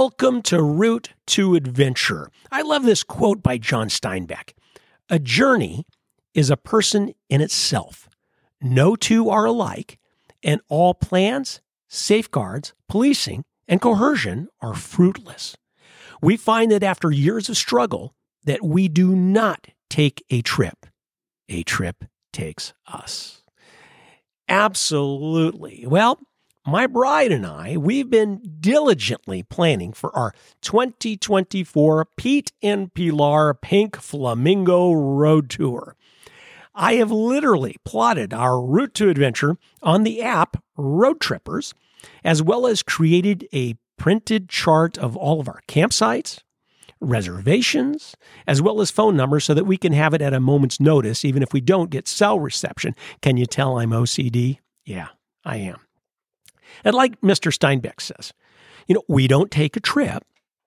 Welcome to Route to Adventure. I love this quote by John Steinbeck. A journey is a person in itself. No two are alike, and all plans, safeguards, policing, and coercion are fruitless. We find that after years of struggle, that we do not take a trip. A trip takes us. Absolutely. Well, my bride and I, we've been diligently planning for our 2024 Pete and Pilar Pink Flamingo Road Tour. I have literally plotted our route to adventure on the app Road Trippers, as well as created a printed chart of all of our campsites, reservations, as well as phone numbers so that we can have it at a moment's notice, even if we don't get cell reception. Can you tell I'm OCD? Yeah, I am. And like Mr. Steinbeck says, we don't take a trip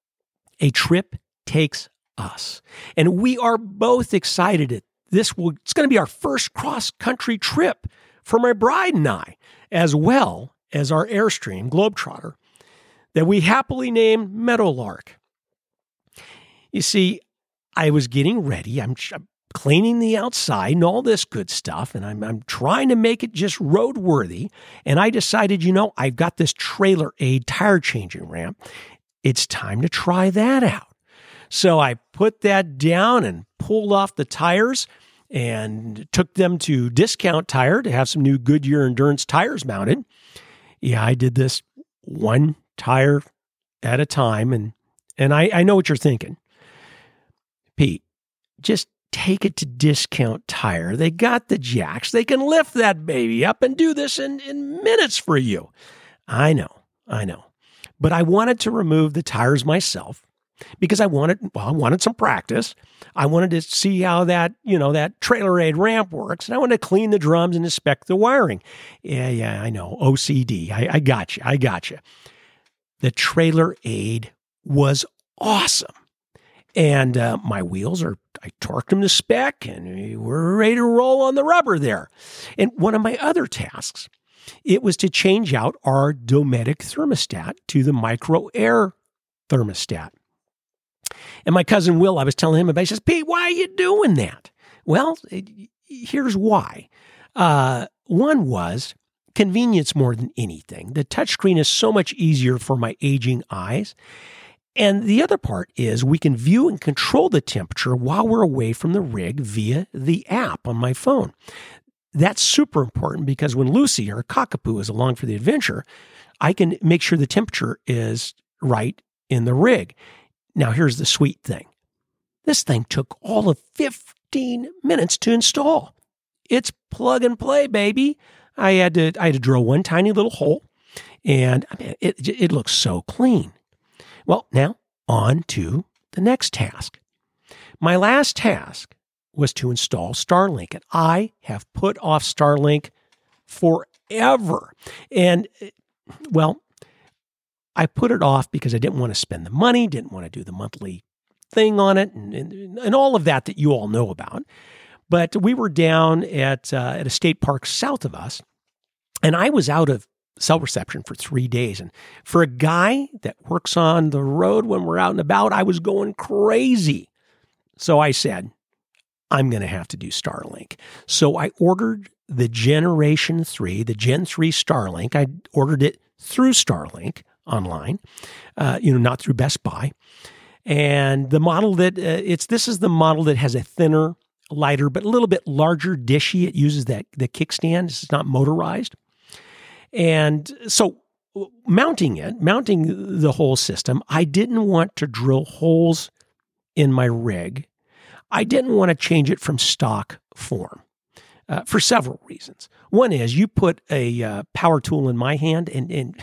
takes us. And we are both excited at it's going to be our first cross-country trip for my bride and I, as well as our Airstream Globetrotter that we happily named Meadowlark. You see, I was getting ready. I'm cleaning the outside and all this good stuff, and I'm trying to make it just roadworthy. And I decided, I've got this Trailer Aid tire changing ramp. It's time to try that out. So I put that down and pulled off the tires and took them to Discount Tire to have some new Goodyear Endurance tires mounted. Yeah, I did this one tire at a time, and I know what you're thinking. Pete, just take it to Discount Tire. They got the jacks. They can lift that baby up and do this in minutes for you. I know. But I wanted to remove the tires myself because I wanted some practice. I wanted to see how that Trailer Aid ramp works, and I wanted to clean the drums and inspect the wiring. Yeah, I know. OCD. I got you. The Trailer Aid was awesome. And my wheels I torqued them to spec, and we're ready to roll on the rubber there. And one of my other tasks, it was to change out our Dometic thermostat to the Micro Air thermostat. And my cousin Will, I was telling him about, he says, Pete, why are you doing that? Well, here's why. One was convenience more than anything. The touchscreen is so much easier for my aging eyes. And the other part is we can view and control the temperature while we're away from the rig via the app on my phone. That's super important because when Lucy, or Cockapoo, is along for the adventure, I can make sure the temperature is right in the rig. Now, here's the sweet thing. This thing took all of 15 minutes to install. It's plug and play, baby. I had to drill one tiny little hole, and it looks so clean. Well, now on to the next task. My last task was to install Starlink, and I have put off Starlink forever. And, well, I put it off because I didn't want to spend the money, didn't want to do the monthly thing on it, and all of that you all know about. But we were down at a state park south of us, and I was out of cell reception for 3 days. And for a guy that works on the road when we're out and about, I was going crazy. So I said, I'm going to have to do Starlink. So I ordered the Generation 3, the Gen 3 Starlink. I ordered it through Starlink online, not through Best Buy. And the model this is the model that has a thinner, lighter, but a little bit larger dishy. It uses the kickstand. It's not motorized. And so mounting the whole system, I didn't want to drill holes in my rig. I didn't want to change it from stock form for several reasons. One is you put a power tool in my hand and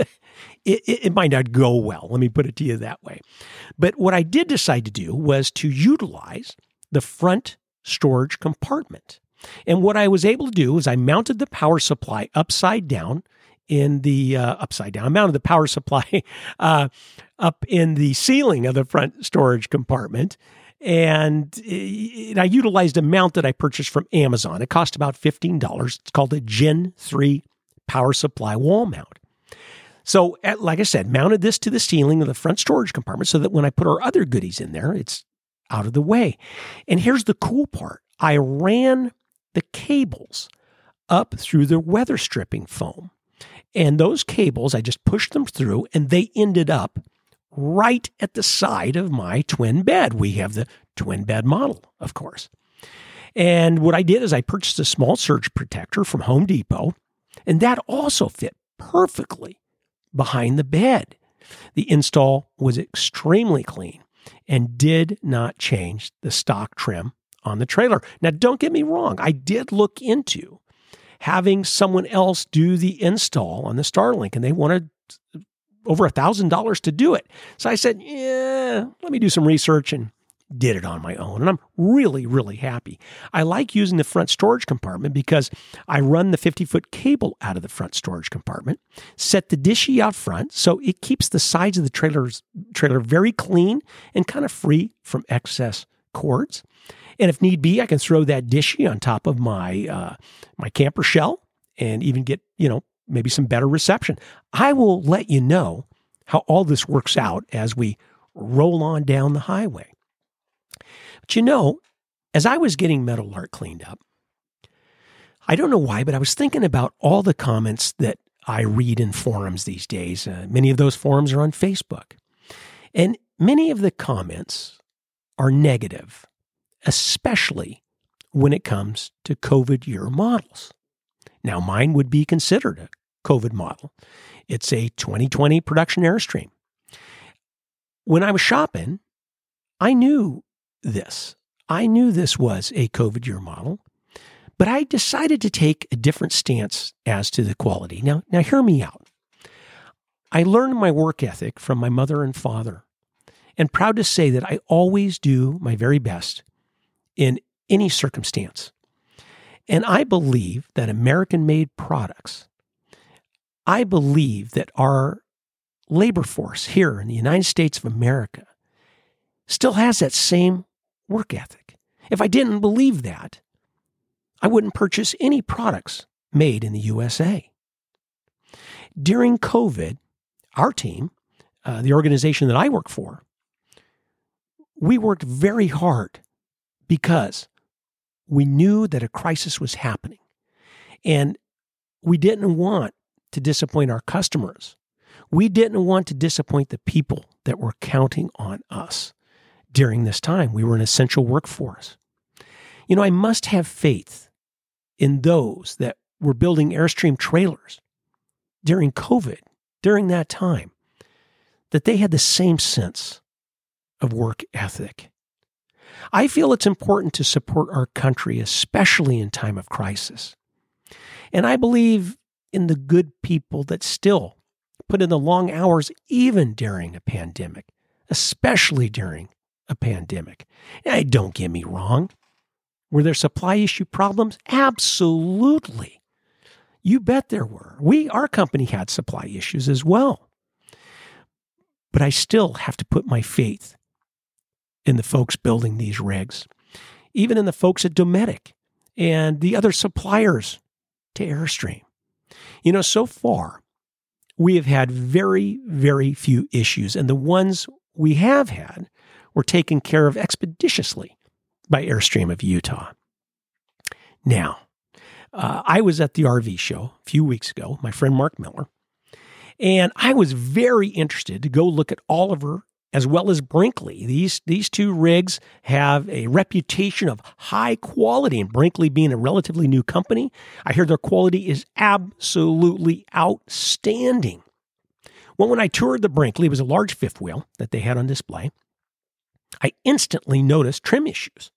it might not go well. Let me put it to you that way. But what I did decide to do was to utilize the front storage compartment. And what I was able to do is I mounted the power supply upside down in the I mounted the power supply up in the ceiling of the front storage compartment. And I utilized a mount that I purchased from Amazon. It cost about $15. It's called a Gen 3 power supply wall mount. So, like I said, mounted this to the ceiling of the front storage compartment so that when I put our other goodies in there, it's out of the way. And here's the cool part. I ran the cables up through the weather stripping foam. And those cables, I just pushed them through and they ended up right at the side of my twin bed. We have the twin bed model, of course. And what I did is I purchased a small surge protector from Home Depot, and that also fit perfectly behind the bed. The install was extremely clean and did not change the stock trim on the trailer. Now, don't get me wrong. I did look into having someone else do the install on the Starlink, and they wanted over $1,000 to do it. So I said, yeah, let me do some research, and did it on my own. And I'm really, really happy. I like using the front storage compartment because I run the 50-foot cable out of the front storage compartment, set the dishy out front so it keeps the sides of the trailer very clean and kind of free from excess cords. And if need be, I can throw that dishy on top of my my camper shell and even get, maybe some better reception. I will let you know how all this works out as we roll on down the highway. But as I was getting Meadowlark cleaned up, I don't know why, but I was thinking about all the comments that I read in forums these days. Many of those forums are on Facebook. And many of the comments are negative, especially when it comes to COVID year models. Now, mine would be considered a COVID model. It's a 2020 production Airstream. When I was shopping, I knew this. I knew this was a COVID year model, but I decided to take a different stance as to the quality. Now hear me out. I learned my work ethic from my mother and father, and proud to say that I always do my very best in any circumstance. And I believe that American-made products, I believe that our labor force here in the United States of America still has that same work ethic. If I didn't believe that, I wouldn't purchase any products made in the USA. During COVID, our team, the organization that I work for, we worked very hard because we knew that a crisis was happening. And we didn't want to disappoint our customers. We didn't want to disappoint the people that were counting on us. During this time, we were an essential workforce. I must have faith in those that were building Airstream trailers during COVID, during that time, that they had the same sense of work ethic. I feel it's important to support our country, especially in time of crisis. And I believe in the good people that still put in the long hours even during a pandemic, especially during a pandemic. Now, don't get me wrong. Were there supply issue problems? Absolutely. You bet there were. Our company had supply issues as well. But I still have to put my faith in the folks building these rigs, even in the folks at Dometic and the other suppliers to Airstream. So far, we have had very, very few issues, and the ones we have had were taken care of expeditiously by Airstream of Utah. Now, I was at the RV show a few weeks ago, my friend Mark Miller, and I was very interested to go look at Oliver as well as Brinkley. These two rigs have a reputation of high quality, and Brinkley being a relatively new company, I hear their quality is absolutely outstanding. Well, when I toured the Brinkley, it was a large fifth wheel that they had on display. I instantly noticed trim issues,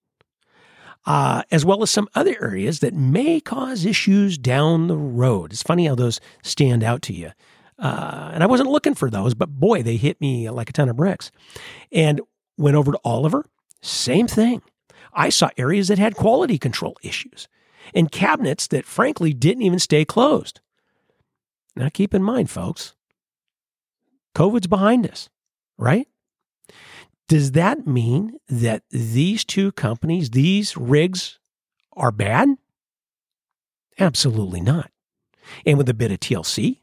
as well as some other areas that may cause issues down the road. It's funny how those stand out to you. And I wasn't looking for those, but boy, they hit me like a ton of bricks. And went over to Oliver, same thing. I saw areas that had quality control issues and cabinets that frankly didn't even stay closed. Now keep in mind, folks, COVID's behind us, right? Does that mean that these two companies, these rigs, are bad? Absolutely not. And with a bit of TLC,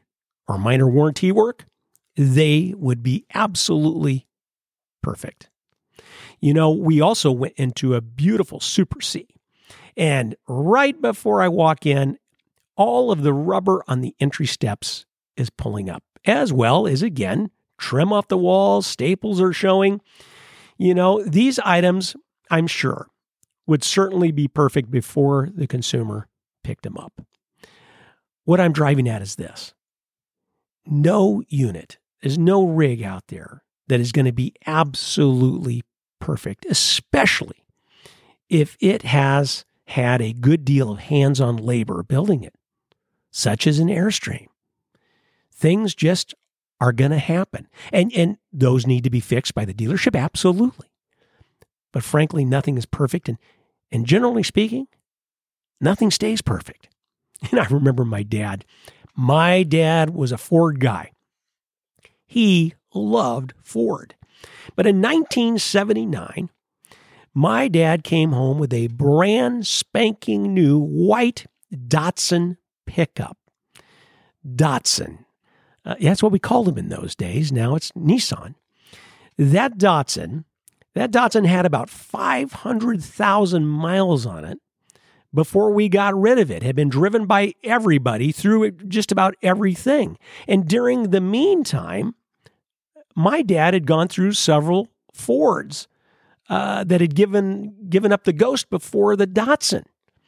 or minor warranty work, they would be absolutely perfect. We also went into a beautiful Super C. And right before I walk in, all of the rubber on the entry steps is pulling up, as well as, again, trim off the walls, staples are showing. These items, I'm sure, would certainly be perfect before the consumer picked them up. What I'm driving at is this. No unit, there's no rig out there that is going to be absolutely perfect, especially if it has had a good deal of hands-on labor building it, such as an Airstream. Things just are going to happen. And those need to be fixed by the dealership, absolutely. But frankly, nothing is perfect. And generally speaking, nothing stays perfect. And I remember my dad. My dad was a Ford guy. He loved Ford. But in 1979, my dad came home with a brand spanking new white Datsun pickup. Datsun. That's what we called them in those days. Now it's Nissan. That Datsun had about 500,000 miles on it before we got rid of it. Had been driven by everybody through just about everything. And during the meantime, my dad had gone through several Fords that had given up the ghost before the Datsun.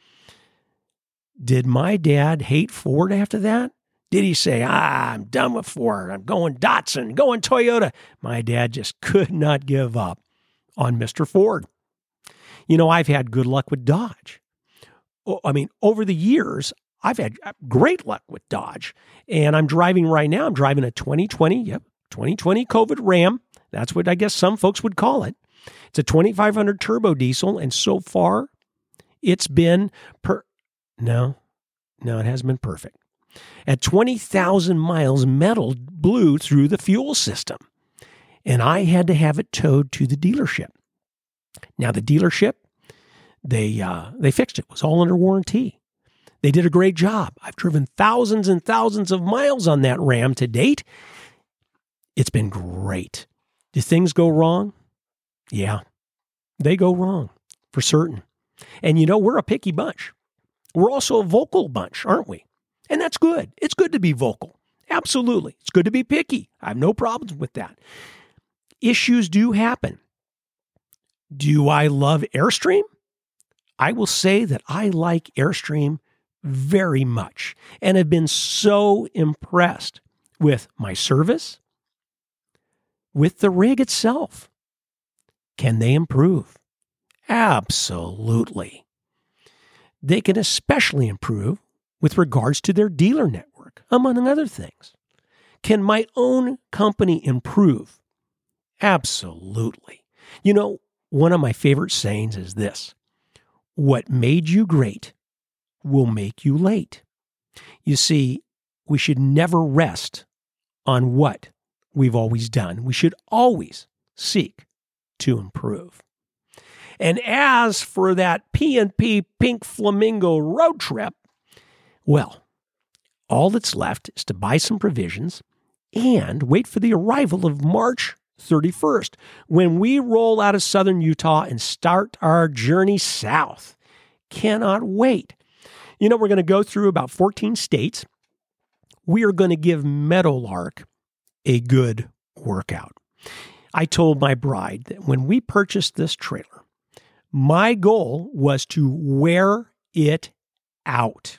Did my dad hate Ford after that? Did he say, I'm done with Ford, I'm going Datsun, going Toyota? My dad just could not give up on Mr. Ford. I've had good luck with Dodge. Over the years, I've had great luck with Dodge. And I'm driving right now, I'm driving a 2020 COVID Ram. That's what I guess some folks would call it. It's a 2500 turbo diesel, and so far, it's been No, it hasn't been perfect. At 20,000 miles, metal blew through the fuel system, and I had to have it towed to the dealership. Now, the dealership, they fixed it. It was all under warranty. They did a great job. I've driven thousands and thousands of miles on that Ram to date. It's been great. Do things go wrong? Yeah, they go wrong for certain. And we're a picky bunch. We're also a vocal bunch, aren't we? And that's good. It's good to be vocal. Absolutely. It's good to be picky. I have no problems with that. Issues do happen. Do I love Airstream? I will say that I like Airstream very much and have been so impressed with my service, with the rig itself. Can they improve? Absolutely. They can especially improve with regards to their dealer network, among other things. Can my own company improve? Absolutely. One of my favorite sayings is this: what made you great will make you late. You see, we should never rest on what we've always done. We should always seek to improve. And as for that P&P Pink Flamingo road trip, well, all that's left is to buy some provisions and wait for the arrival of March 31st, when we roll out of southern Utah and start our journey south. Cannot wait. We're going to go through about 14 states. We are going to give Meadowlark a good workout. I told my bride that when we purchased this trailer, my goal was to wear it out.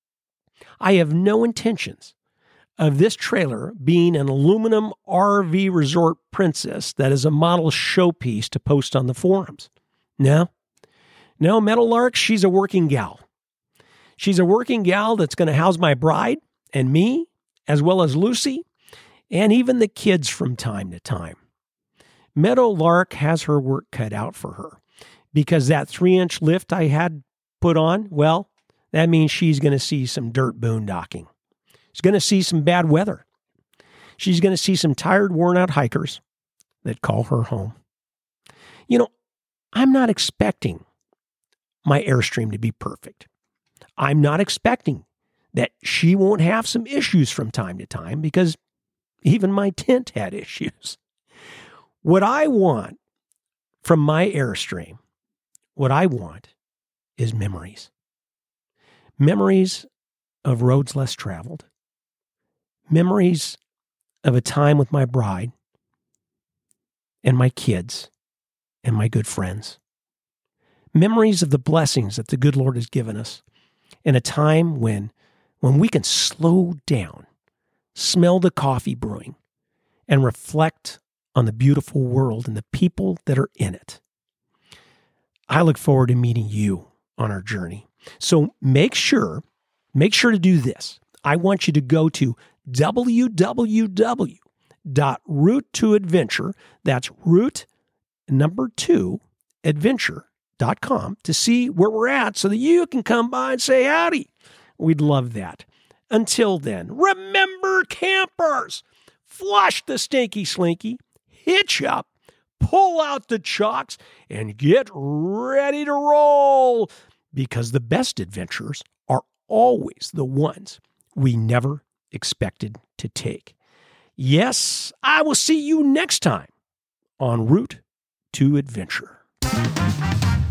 I have no intentions of this trailer being an aluminum RV resort princess that is a model showpiece to post on the forums. No, Meadowlark, she's a working gal. She's a working gal that's going to house my bride and me, as well as Lucy, and even the kids from time to time. Meadowlark has her work cut out for her, because that 3-inch lift I had put on, well, that means she's going to see some dirt boondocking. She's going to see some bad weather. She's going to see some tired, worn-out hikers that call her home. I'm not expecting my Airstream to be perfect. I'm not expecting that she won't have some issues from time to time because even my tent had issues. What I want from my Airstream, what I want is memories. Memories of roads less traveled. Memories of a time with my bride and my kids and my good friends. Memories of the blessings that the good Lord has given us in a time when we can slow down, smell the coffee brewing, and reflect on the beautiful world and the people that are in it. I look forward to meeting you on our journey. So make sure to do this. I want you to go to www.route2adventure, that's route 2 adventure.com, to see where we're at so that you can come by and say howdy. We'd love that. Until then, remember, campers, flush the stinky slinky, hitch up, pull out the chocks, and get ready to roll, because the best adventures are always the ones we never expected to take. Yes, I will see you next time on Route to Adventure.